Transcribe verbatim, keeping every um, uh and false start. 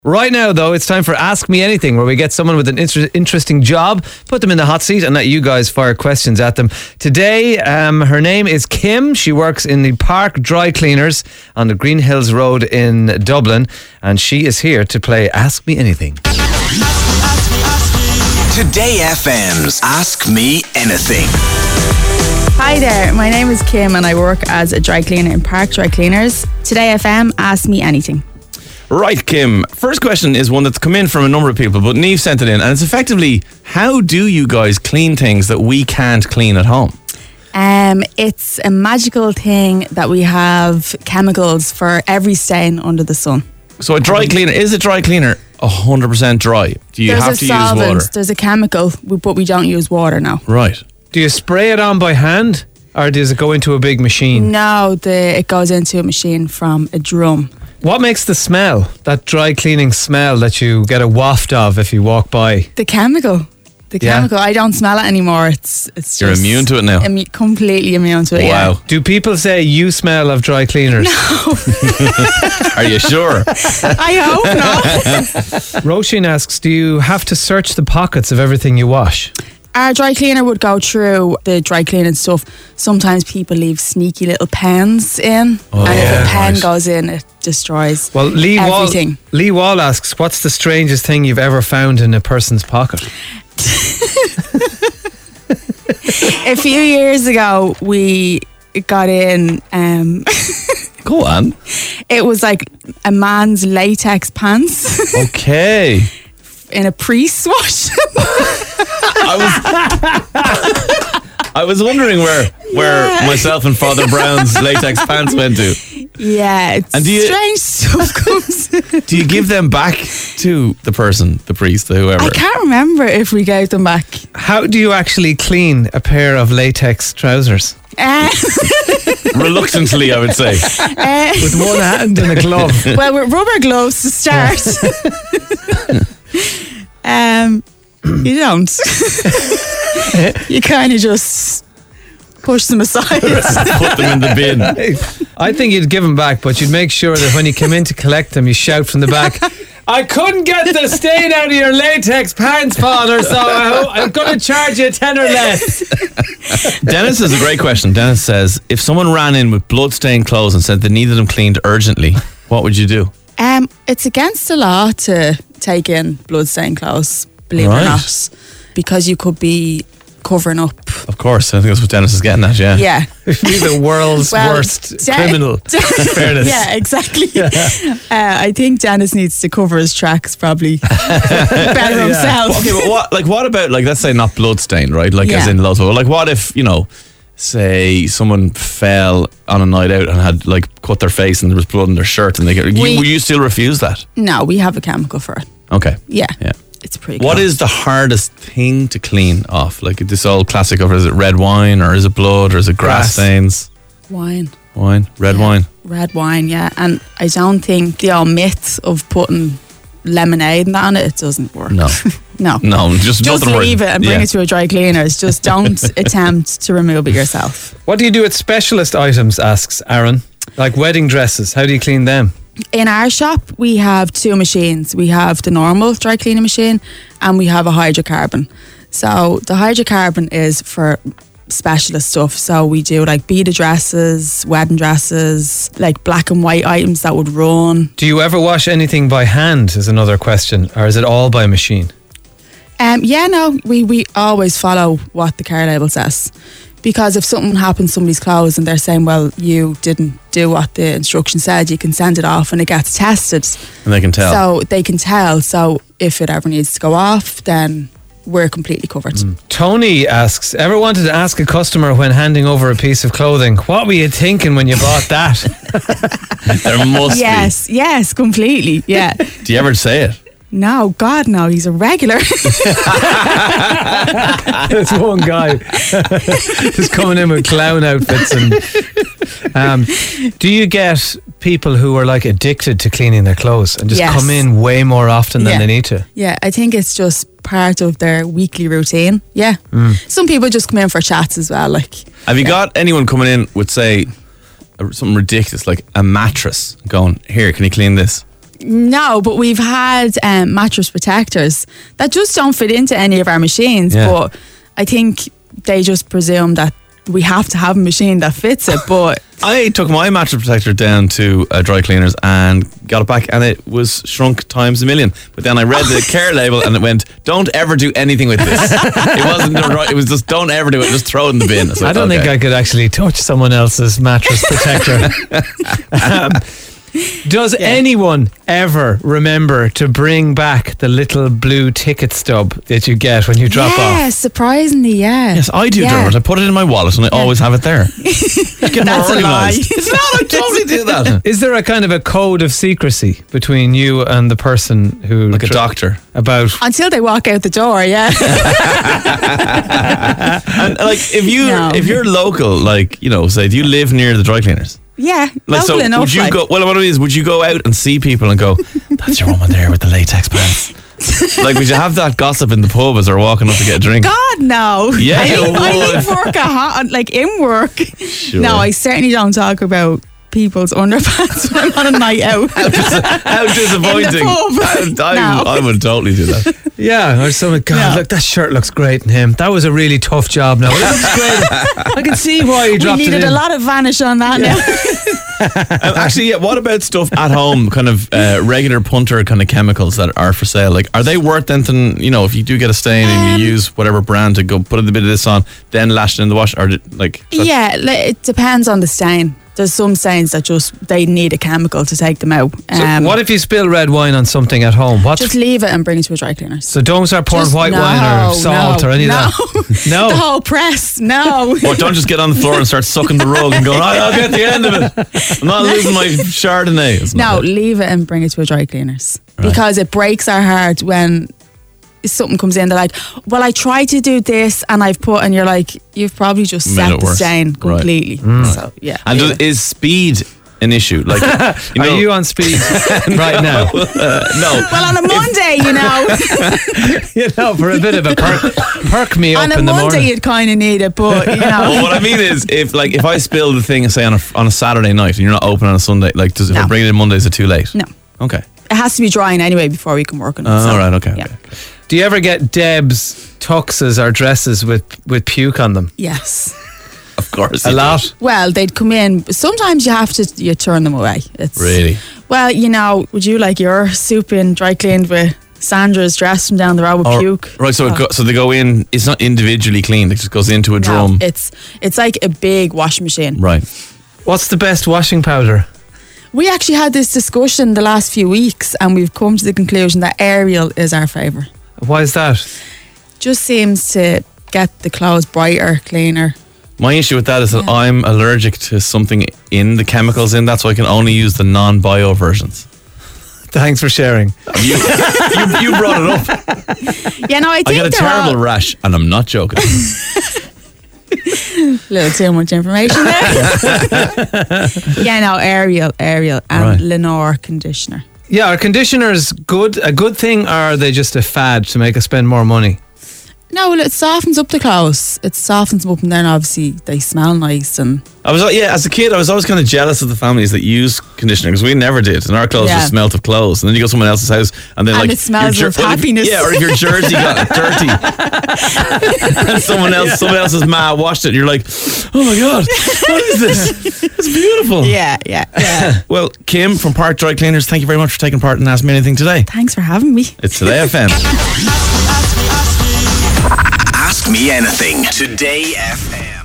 Right now, though, it's time for Ask Me Anything, where we get someone with an inter- interesting job, put them in the hot seat, and let you guys fire questions at them. Today, um, her name is Kim. She works in the Park Dry Cleaners on the Green Hills Road in Dublin, and she is here to play Ask Me Anything. Today F M's Ask Me Anything. Hi there, my name is Kim and I work as a dry cleaner in Park Dry Cleaners. Today F M, Ask Me Anything. Right, Kim. First question is one that's come in from a number of people, but Niamh sent it in, and it's effectively, how do you guys clean things that we can't clean at home? Um, it's a magical thing that we have chemicals for every stain under the sun. So a dry cleaner, is a dry cleaner one hundred percent dry? Do you There's have a to solvent, use water? There's a chemical, but we don't use water now. Right. Do you spray it on by hand, or does it go into a big machine? No, the, it goes into a machine from a drum. What makes the smell, that dry cleaning smell that you get a waft of if you walk by? The chemical. The Yeah. chemical. I don't smell it anymore. It's it's You're just immune to it now? Immu- completely immune to it, yeah. Wow. Do people say you smell of dry cleaners? Are you sure? I hope not. Roisin asks, do you have to search the pockets of everything you wash? Our dry cleaner would go through the dry cleaning stuff. Sometimes people leave sneaky little pens in, Oh, and yeah, if a pen right. goes in, it destroys Well, Lee Wall, everything. Lee Wall asks, what's the strangest thing you've ever found in a person's pocket? A few years ago, we got in. Um, Go on. it was like a man's latex pants Okay. in a pre-swash. I was I was wondering where where Yeah. myself and Father Brown's latex pants went to. Yeah, it's And do you- strange stuff comes in. Do you give them back to the person, the priest, the whoever? I can't remember if we gave them back. How do you actually clean a pair of latex trousers? Uh, Reluctantly, I would say. uh, With one hand and a glove. well, with rubber gloves to start. um, you don't. You kind of just push them aside. Put them in the bin. I think you'd give them back, but you'd make sure that when you come in to collect them, you shout from the back, I couldn't get the stain out of your latex pants, Father, so I, I'm going to charge you a tenner less. Dennis has a great question. Dennis says, if someone ran in with blood-stained clothes and said they needed them cleaned urgently, what would you do? Um, it's against the law to take in blood-stained clothes, believe it Right. or not, because you could be covering up. Of course, I think that's what Dennis is getting at, yeah. Yeah. Be the world's Well, worst De- criminal. In fairness. Yeah, exactly. Uh, I think Dennis needs to cover his tracks probably better himself. Okay, but what, like, what about, like, let's say not blood-stained, right? Like, as Yeah. in loads of, like, what if, you know, say someone fell on a night out and had, like, cut their face and there was blood in their shirt and they get, you, We- will you still refuse that? No, we have a chemical for it. Okay. Yeah. Yeah. It's pretty What cool. is the hardest thing to clean off? Like this old classic of, is it red wine or is it blood or is it grass, Grass. stains? wine? Wine? Red Yeah. wine? Red wine, yeah. And I don't think the old myth of putting lemonade and that on it, it doesn't work. No. No. No, just, Just nothing leave works. it and bring Yeah. it to a dry cleaners. Just don't attempt to remove it yourself. What do you do with specialist items, asks Aaron? Like wedding dresses, how do you clean them? In our shop, we have two machines. We have the normal dry cleaning machine and we have a hydrocarbon. So the hydrocarbon is for specialist stuff. So we do like beaded dresses, wedding dresses, like black and white items that would run. Do you ever wash anything by hand, is another question, or is it all by machine? Um, yeah, no, we, we always follow what the care label says. Because if something happens to somebody's clothes and they're saying, well, you didn't do what the instruction said, you can send it off and it gets tested. And they can tell. So they can tell. So if it ever needs to go off, then we're completely covered. Tony asks, ever wanted to ask a customer when handing over a piece of clothing, what were you thinking when you bought that? There must Yes, yes, completely. Yeah. be. Do you ever say it? No, God, no, he's a regular. There's one guy just coming in with clown outfits. And um, do you get people who are like addicted to cleaning their clothes and just Yes. come in way more often than Yeah. they need to? Yeah, I think it's just part of their weekly routine. Yeah. Some people just come in for chats as well. Like, Have you got anyone coming in with, say, a- something ridiculous, like a mattress, going, here, can you clean this? No, but we've had um, mattress protectors that just don't fit into any of our machines. Yeah. But I think they just presume that we have to have a machine that fits it. But I took my mattress protector down to uh, dry cleaners and got it back, and it was shrunk times a million. But then I read the care label, and it went, "Don't ever do anything with this." It wasn't the right. It was just, "Don't ever do it. Just throw it in the bin." So, I don't okay. think I could actually touch someone else's mattress protector. um, does anyone ever remember to bring back the little blue ticket stub that you get when you drop yeah, off? surprisingly, yeah. Yes, I do. Yeah. Dermot. I put it in my wallet, and I always have it there. Get That's more a lie. organised. It's not. I totally do that. Is there a kind of a code of secrecy between you and the person who... Like a tr- doctor. About... Until they walk out the door, yeah. And like, if you No. if you're local, like, you know, say, do you live near the dry cleaners? yeah, Like, local so enough. would you like. go? Well, what it is, would you go out and see people and go, "That's your woman there with the latex pants"? Like, would you have that gossip in the pub as they're walking up to get a drink? God, no. Yeah, I you leave, I would. leave work at hot, like in work. Sure. No, I certainly don't talk about people's underpants when I'm on a night out. How disappointing! In the pub. I, I, No. I would totally do that. Yeah, or someone, God, No. look, that shirt looks great in him. That was a really tough job now. It looks great. I can see why you We dropped it needed in. a lot of vanish on that now. Um, actually, yeah. What about stuff at home? Kind of uh, regular punter kind of chemicals that are for sale. Like, are they worth anything? You know, if you do get a stain and you use whatever brand to go put a bit of this on, then lash it in the wash, or did- like, is that- Yeah, li- it depends on the stain. There's some stains that just, they need a chemical to take them out. So Um, what if you spill red wine on something at home? What's just leave it and bring it to a dry cleaner. So don't start pouring Just- white no, wine or salt no, or any no. of that. No. The whole press, no. Or don't just get on the floor and start sucking the rug and going, "Oh, I'll get the end of it. I'm not losing my Chardonnay." It's No, not it. leave it and bring it to a dry cleaners. Because it breaks our heart when something comes in. They're like, "Well, I tried to do this and I've put," and you're like, "You've probably just Made set it the worse. stain Right. completely." So, yeah. And does, is speed an issue? Like, you know, Are you on speed right now? no. Well, on a Monday, you know, You know, for a bit of a perk, perk me up on a in the Monday morning. you'd kind of need it, but you know. Well, what I mean is, if like if I spill the thing, say on a on a Saturday night, and you're not open on a Sunday, like, does if I No. bring it in Monday, is it too late? No. Okay. It has to be drying anyway before we can work on it. Oh, so, all right. Okay. Yeah. okay, okay. Do you ever get Deb's tuxes or dresses with, with puke on them? Yes. Of course. A you do. lot? Well, they'd come in. Sometimes you have to you turn them away. It's Really? Well, you know, would you like your soup in dry cleaned with Sandra's dress from down the road with Or- puke? Right. So it Oh. go, so they go in. It's not individually cleaned. It just goes into a No, drum. it's it's like a big washing machine. Right. What's the best washing powder? We actually had this discussion the last few weeks, and we've come to the conclusion that Ariel is our favourite. Why is that? Just seems to get the clothes brighter, cleaner. My issue with that is that Yeah. I'm allergic to something in the chemicals in that, so I can only use the non-bio versions. Thanks for sharing. You, you, you brought it up. Yeah, no, I I think get a they're terrible all rash, and I'm not joking. a little too much information there. Yeah, no, Ariel, Ariel, and Right. Lenore conditioner. Yeah, are conditioners good? A good thing, or are they just a fad to make us spend more money? No, well, it softens up the clothes. It softens them up, and then obviously they smell nice. And I was, yeah, as a kid, I was always kind of jealous of the families that use conditioner because we never did, and our clothes Yeah. just smelt of clothes. And then you go to someone else's house, and then And like it smells your of well, if- happiness. Yeah, or if your jersey got dirty, and someone else, someone else's ma washed it, and you're like, "Oh my god, what is this? It's beautiful." yeah, yeah, yeah. Well, Kim from Park Dry Cleaners, thank you very much for taking part in Ask Me Anything today. Thanks for having me. It's Today F M. Ask Me Anything. Today F M.